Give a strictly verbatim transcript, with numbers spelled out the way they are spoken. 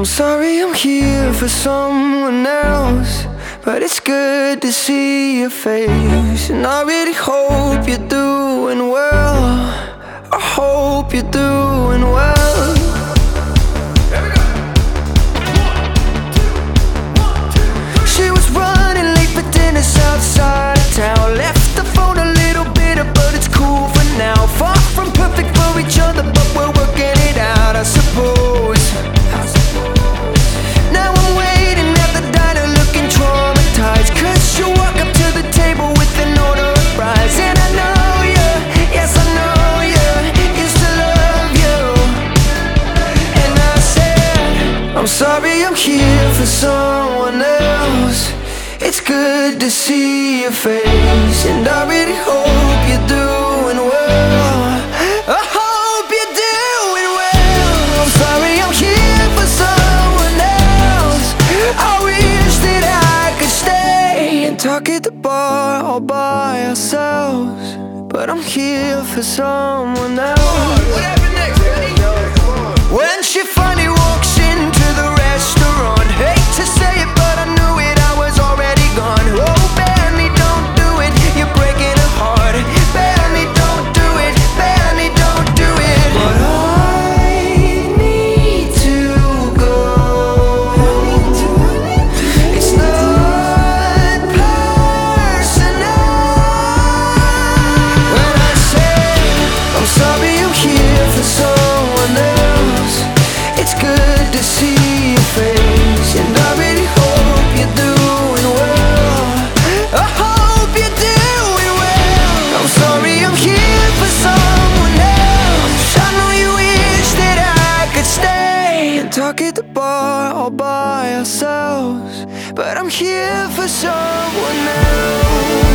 I'm sorry I'm here for someone else, but it's good to see your face. And I really hope you're doing well. I hope you're doing well. She was running late for dinner outside of town. Left the phone a little bitter, but it's cool for now. Far from perfect for each other, but we're working it out, I suppose. Now I'm waiting at the diner looking traumatized, 'cause you walk up to the table with an order of fries. And I know you, yes I know you, used to love you. And I said, I'm sorry I'm here for someone else. It's good to see your face, and I really hope you're doing well. I hope you're doing well. I'm sorry I'm here for someone else. I wish that I could stay and talk at the bar all by ourselves, but I'm here for someone else. What happened next? When she finally walks into the restaurant, hate to say it, but I knew it, I was already gone. Oh, Benny, don't do it, you're breaking her heart. Benny, don't do it, Benny, don't do it. But I need to go. It's not personal. When I say I'm sorry I'm here for someone else, it's good to see your face, and I really hope you're doing well. I hope you're doing well. I'm sorry I'm here for someone else. I know you wish that I could stay and talk at the bar all by ourselves, but I'm here for someone else.